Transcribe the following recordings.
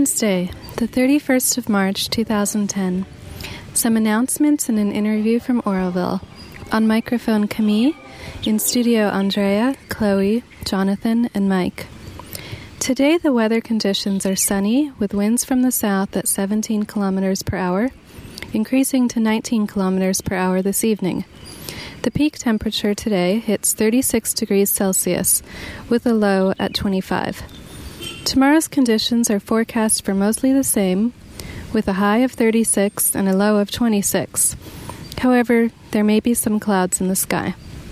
Wednesday, the 31st of March, 2010. Some announcements and an interview from Oroville. On microphone Camille, in studio Andrea, Chloe, Jonathan, and Mike. Today the weather conditions are sunny, with winds from the south at 17 kilometers per hour, increasing to 19 kilometers per hour this evening. The peak temperature today hits 36 degrees Celsius, with a low at 25. Tomorrow's conditions are forecast for mostly the same, with a high of 36 and a low of 26. However, there may be some clouds in the sky.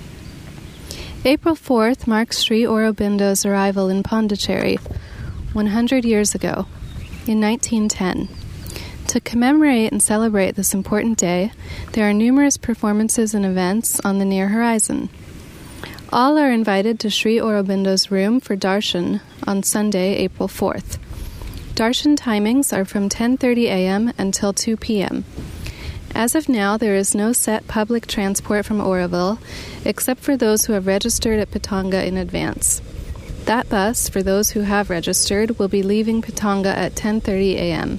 April 4th marks Sri Aurobindo's arrival in Pondicherry 100 years ago, in 1910. To commemorate and celebrate this important day, there are numerous performances and events on the near horizon. All are invited to Sri Aurobindo's room for darshan on Sunday, April 4th. Darshan timings are from 10:30 a.m. until 2 p.m. As of now, there is no set public transport from Oroville, except for those who have registered at Pitanga in advance. That bus, for those who have registered, will be leaving Pitanga at 10:30 a.m.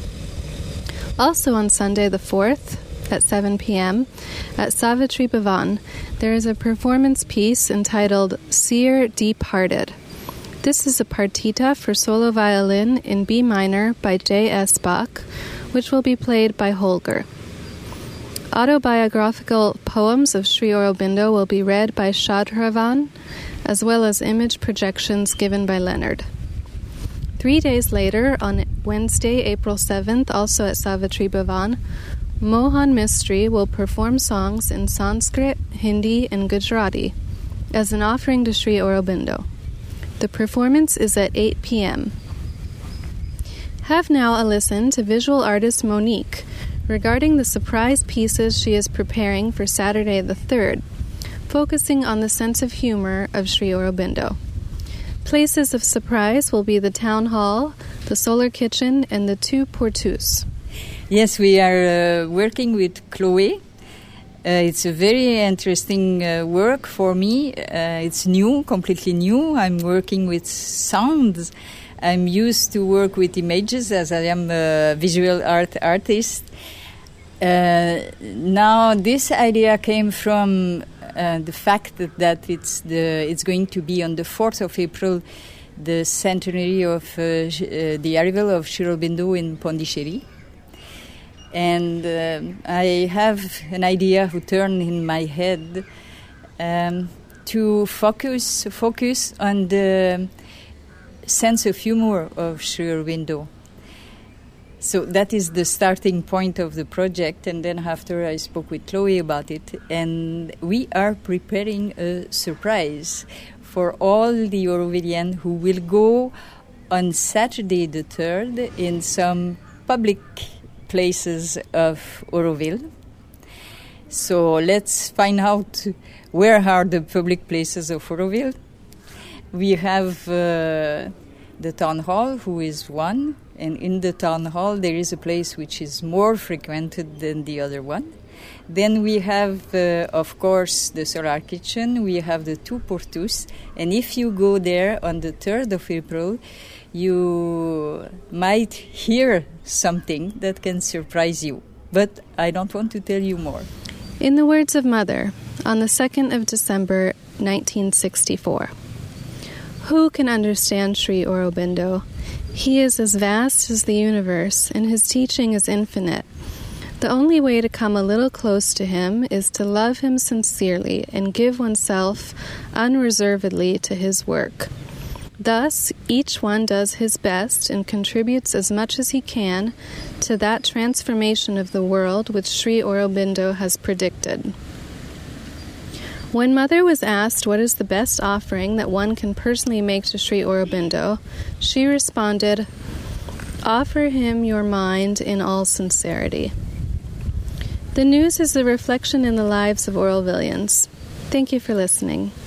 Also on Sunday the 4th, at 7 p.m., at Savitri Bhavan, there is a performance piece entitled Seer Deep-Hearted. This is a partita for solo violin in B minor by J.S. Bach, which will be played by Holger. Autobiographical poems of Sri Aurobindo will be read by Shadravan, as well as image projections given by Leonard. 3 days later, on Wednesday, April 7th, also at Savitri Bhavan, Mohan Mistry will perform songs in Sanskrit, Hindi, and Gujarati as an offering to Sri Aurobindo. The performance is at 8 p.m. Have now a listen to visual artist Monique regarding the surprise pieces she is preparing for Saturday the 3rd, focusing on the sense of humor of Sri Aurobindo. Places of surprise will be the town hall, the solar kitchen, and the two portus. Yes, we are working with Chloe. It's a very interesting work for me. It's new, completely new. I'm working with sounds. I'm used to work with images as I am a visual art artist. Now this idea came from the fact that it's going to be on the 4th of April, the centenary of the arrival of Sri Aurobindo in Pondicherry. And I have an idea who turned in my head to focus on the sense of humor of Sri Aurobindo. So that is the starting point of the project, and then after I spoke with Chloe about it, and we are preparing a surprise for all the Aurovillians who will go on Saturday the 3rd in some public places of Oroville. So let's find out where are the public places of Oroville. We have the town hall, who is one, and in the town hall there is a place which is more frequented than the other one. Then we have, of course, the solar kitchen. We have the two portus, and if you go there on the 3rd of April, you might hear something that can surprise you. But I don't want to tell you more. In the words of Mother, on the 2nd of December, 1964. Who can understand Sri Aurobindo? He is as vast as the universe, and his teaching is infinite. The only way to come a little close to him is to love him sincerely and give oneself unreservedly to his work. Thus, each one does his best and contributes as much as he can to that transformation of the world which Sri Aurobindo has predicted. When Mother was asked what is the best offering that one can personally make to Sri Aurobindo, she responded, "Offer him your mind in all sincerity." The news is a reflection in the lives of Aurovillians. Thank you for listening.